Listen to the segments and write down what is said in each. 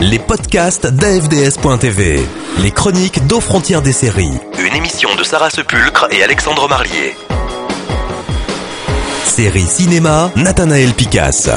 Les podcasts d'AFDS.tv. Les chroniques d'Aux Frontières des séries. Une émission de Sarah Sepulcre et Alexandre Marlier. Série cinéma, Nathanaël Picasse.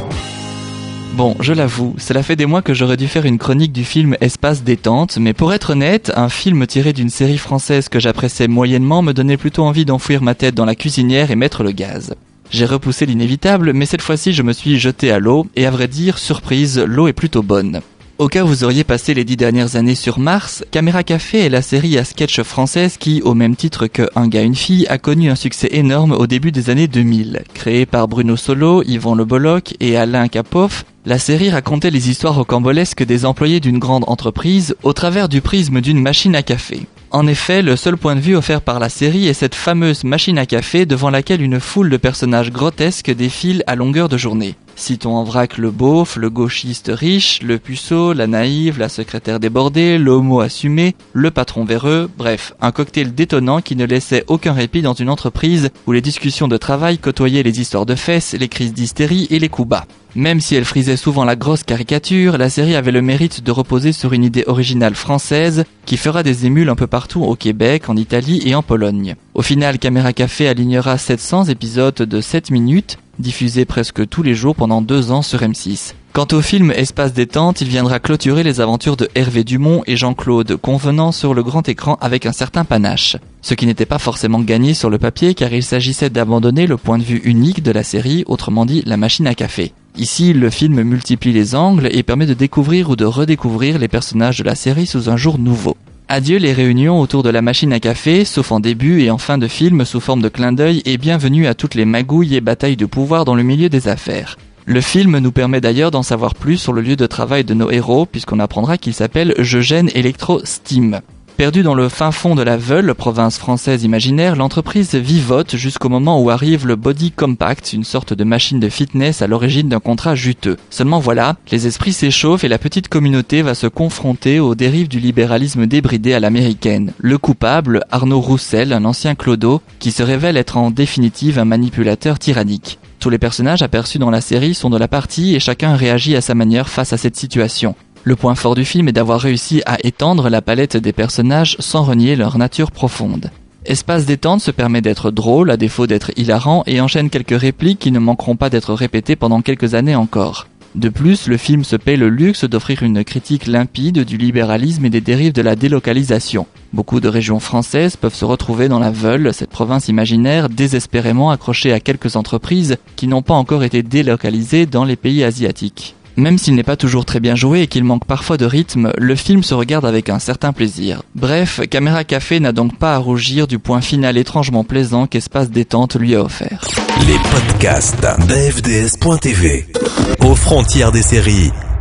Bon, je l'avoue, cela fait des mois que j'aurais dû faire une chronique du film Espace détente, mais pour être honnête, un film tiré d'une série française que j'appréciais moyennement me donnait plutôt envie d'enfouir ma tête dans la cuisinière et mettre le gaz. J'ai repoussé l'inévitable, mais cette fois-ci je me suis jeté à l'eau, et à vrai dire, surprise, l'eau est plutôt bonne. Au cas où vous auriez passé les 10 dernières années sur Mars, Caméra Café est la série à sketch française qui, au même titre que Un gars, une fille, a connu un succès énorme au début des années 2000. Créée par Bruno Solo, Yvan Le Bolloc et Alain Capoff, la série racontait les histoires rocambolesques des employés d'une grande entreprise au travers du prisme d'une machine à café. En effet, le seul point de vue offert par la série est cette fameuse machine à café devant laquelle une foule de personnages grotesques défilent à longueur de journée. Citons en vrac le beauf, le gauchiste riche, le puceau, la naïve, la secrétaire débordée, l'homo assumé, le patron véreux, bref, un cocktail détonnant qui ne laissait aucun répit dans une entreprise où les discussions de travail côtoyaient les histoires de fesses, les crises d'hystérie et les coups bas. Même si elle frisait souvent la grosse caricature, la série avait le mérite de reposer sur une idée originale française qui fera des émules un peu partout au Québec, en Italie et en Pologne. Au final, Caméra Café alignera 700 épisodes de 7 minutes, diffusés presque tous les jours pendant 2 ans sur M6. Quant au film Espace détente, il viendra clôturer les aventures de Hervé Dumont et Jean-Claude Convenant sur le grand écran avec un certain panache. Ce qui n'était pas forcément gagné sur le papier car il s'agissait d'abandonner le point de vue unique de la série, autrement dit la machine à café. Ici, le film multiplie les angles et permet de découvrir ou de redécouvrir les personnages de la série sous un jour nouveau. Adieu les réunions autour de la machine à café, sauf en début et en fin de film sous forme de clin d'œil, et bienvenue à toutes les magouilles et batailles de pouvoir dans le milieu des affaires. Le film nous permet d'ailleurs d'en savoir plus sur le lieu de travail de nos héros, puisqu'on apprendra qu'il s'appelle Eugène Electro Steam. Perdu dans le fin fond de la Veule, province française imaginaire, l'entreprise vivote jusqu'au moment où arrive le Body Compact, une sorte de machine de fitness à l'origine d'un contrat juteux. Seulement voilà, les esprits s'échauffent et la petite communauté va se confronter aux dérives du libéralisme débridé à l'américaine. Le coupable, Arnaud Roussel, un ancien clodo, qui se révèle être en définitive un manipulateur tyrannique. Tous les personnages aperçus dans la série sont de la partie et chacun réagit à sa manière face à cette situation. Le point fort du film est d'avoir réussi à étendre la palette des personnages sans renier leur nature profonde. Espace détente se permet d'être drôle à défaut d'être hilarant et enchaîne quelques répliques qui ne manqueront pas d'être répétées pendant quelques années encore. De plus, le film se paie le luxe d'offrir une critique limpide du libéralisme et des dérives de la délocalisation. Beaucoup de régions françaises peuvent se retrouver dans la Veule, cette province imaginaire désespérément accrochée à quelques entreprises qui n'ont pas encore été délocalisées dans les pays asiatiques. Même s'il n'est pas toujours très bien joué et qu'il manque parfois de rythme, le film se regarde avec un certain plaisir. Bref, Caméra Café n'a donc pas à rougir du point final étrangement plaisant qu'Espace détente lui a offert. Les podcasts d'AFDS.tv. Aux Frontières des séries.